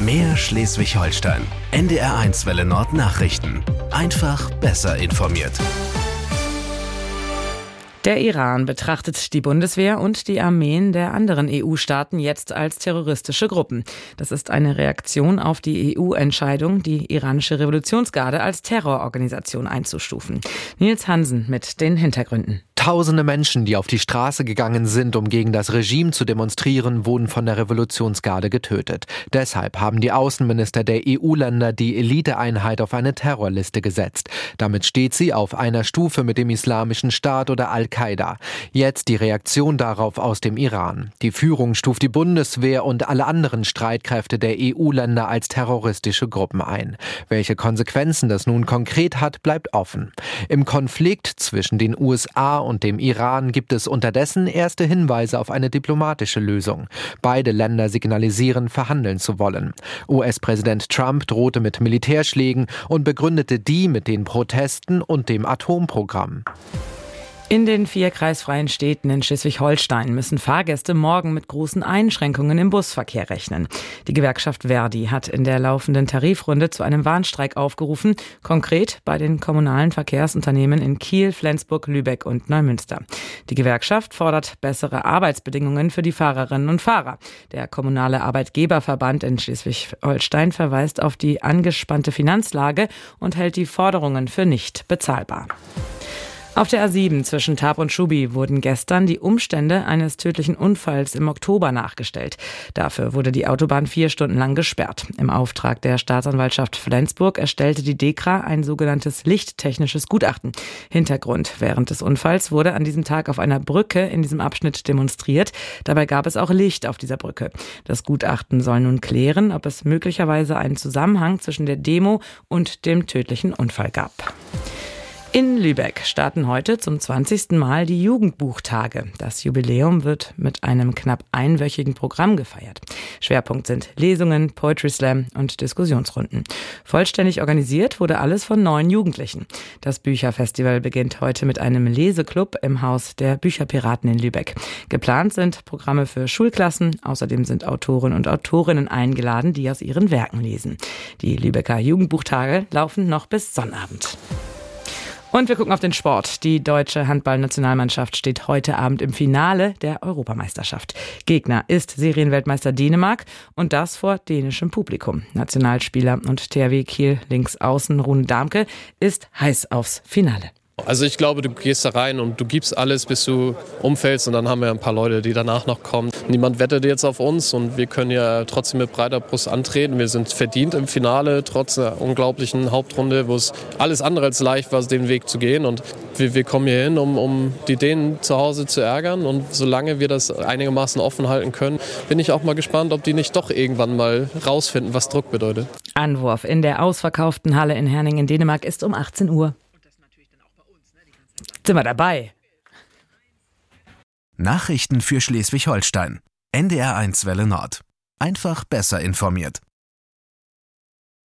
Mehr Schleswig-Holstein. NDR1 Welle Nord Nachrichten. Einfach besser informiert. Der Iran betrachtet die Bundeswehr und die Armeen der anderen EU-Staaten jetzt als terroristische Gruppen. Das ist eine Reaktion auf die EU-Entscheidung, die iranische Revolutionsgarde als Terrororganisation einzustufen. Nils Hansen mit den Hintergründen. Tausende Menschen, die auf die Straße gegangen sind, um gegen das Regime zu demonstrieren, wurden von der Revolutionsgarde getötet. Deshalb haben die Außenminister der EU-Länder die Eliteeinheit auf eine Terrorliste gesetzt. Damit steht sie auf einer Stufe mit dem Islamischen Staat oder Al-Qaida. Jetzt die Reaktion darauf aus dem Iran. Die Führung stuft die Bundeswehr und alle anderen Streitkräfte der EU-Länder als terroristische Gruppen ein. Welche Konsequenzen das nun konkret hat, bleibt offen. Im Konflikt zwischen den USA und dem Iran gibt es unterdessen erste Hinweise auf eine diplomatische Lösung. Beide Länder signalisieren, verhandeln zu wollen. US-Präsident Trump drohte mit Militärschlägen und begründete die mit den Protesten und dem Atomprogramm. In den 4 kreisfreien Städten in Schleswig-Holstein müssen Fahrgäste morgen mit großen Einschränkungen im Busverkehr rechnen. Die Gewerkschaft ver.di hat in der laufenden Tarifrunde zu einem Warnstreik aufgerufen, konkret bei den kommunalen Verkehrsunternehmen in Kiel, Flensburg, Lübeck und Neumünster. Die Gewerkschaft fordert bessere Arbeitsbedingungen für die Fahrerinnen und Fahrer. Der kommunale Arbeitgeberverband in Schleswig-Holstein verweist auf die angespannte Finanzlage und hält die Forderungen für nicht bezahlbar. Auf der A7 zwischen Tarp und Schubi wurden gestern die Umstände eines tödlichen Unfalls im Oktober nachgestellt. Dafür wurde die Autobahn 4 Stunden lang gesperrt. Im Auftrag der Staatsanwaltschaft Flensburg erstellte die DEKRA ein sogenanntes lichttechnisches Gutachten. Hintergrund: Während des Unfalls wurde an diesem Tag auf einer Brücke in diesem Abschnitt demonstriert. Dabei gab es auch Licht auf dieser Brücke. Das Gutachten soll nun klären, ob es möglicherweise einen Zusammenhang zwischen der Demo und dem tödlichen Unfall gab. In Lübeck starten heute zum 20. Mal die Jugendbuchtage. Das Jubiläum wird mit einem knapp einwöchigen Programm gefeiert. Schwerpunkt sind Lesungen, Poetry Slam und Diskussionsrunden. Vollständig organisiert wurde alles von 9 Jugendlichen. Das Bücherfestival beginnt heute mit einem Leseclub im Haus der Bücherpiraten in Lübeck. Geplant sind Programme für Schulklassen. Außerdem sind Autoren und Autorinnen eingeladen, die aus ihren Werken lesen. Die Lübecker Jugendbuchtage laufen noch bis Sonnabend. Und wir gucken auf den Sport. Die deutsche Handballnationalmannschaft steht heute Abend im Finale der Europameisterschaft. Gegner ist Serienweltmeister Dänemark und das vor dänischem Publikum. Nationalspieler und THW Kiel Linksaußen Rune Darmke ist heiß aufs Finale. Also ich glaube, du gehst da rein und du gibst alles, bis du umfällst, und dann haben wir ein paar Leute, die danach noch kommen. Niemand wettet jetzt auf uns und wir können ja trotzdem mit breiter Brust antreten. Wir sind verdient im Finale, trotz einer unglaublichen Hauptrunde, wo es alles andere als leicht war, den Weg zu gehen. Und wir kommen hier hin, um die Dänen zu Hause zu ärgern, und solange wir das einigermaßen offen halten können, bin ich auch mal gespannt, ob die nicht doch irgendwann mal rausfinden, was Druck bedeutet. Anwurf in der ausverkauften Halle in Herning in Dänemark ist um 18 Uhr. Sind wir dabei? Nachrichten für Schleswig-Holstein. NDR1 Welle Nord. Einfach besser informiert.